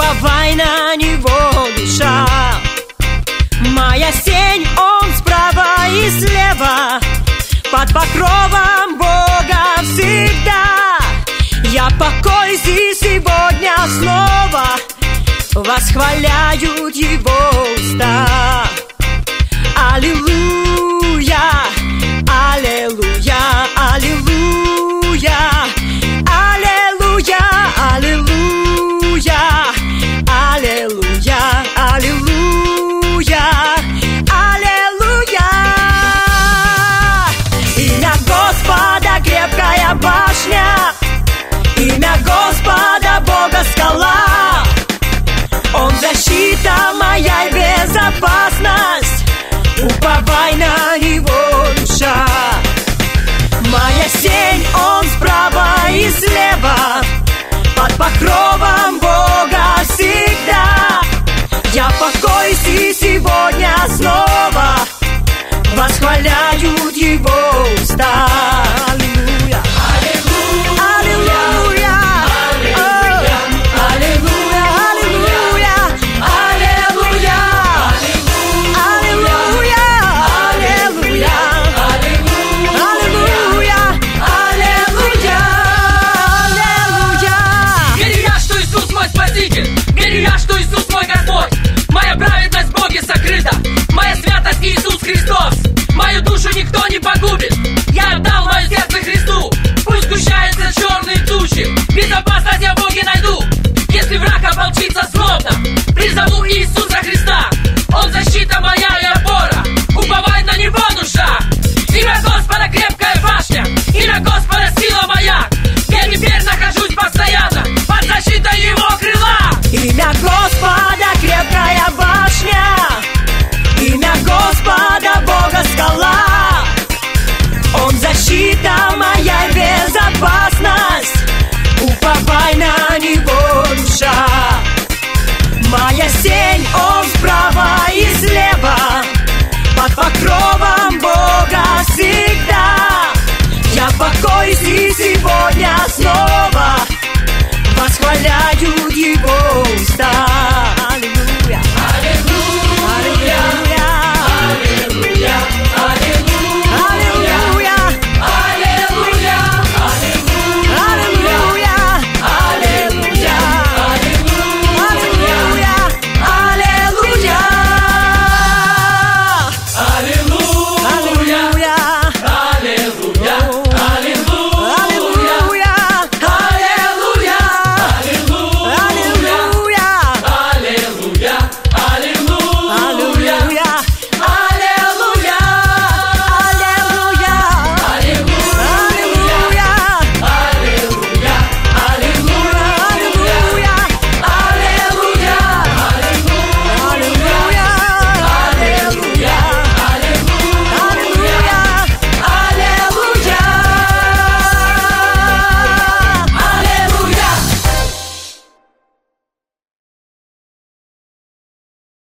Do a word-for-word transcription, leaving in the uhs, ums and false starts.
уповай на Него, душа. Моя сень, Он справа и слева, под покровом Бога всегда. Я покой здесь сегодня снова, восхваляют Его уста. Аллилуйя, аллилуйя, аллилуйя, аллилуйя, аллилуйя, аллилуйя, аллилуйя, аллилуйя. Имя Господа крепкая башня, имя Господа Бога скала. Он защита моя и безопасность, уповай на Него, душа. Моя сень, Он справа и слева, под покровом Бога всегда. Я покой здесь сегодня снова, восхваляют Его уста. Аллилуйя. Моя праведность в Боге сокрыта, моя святость Иисус Христос. Мою душу никто не погубит.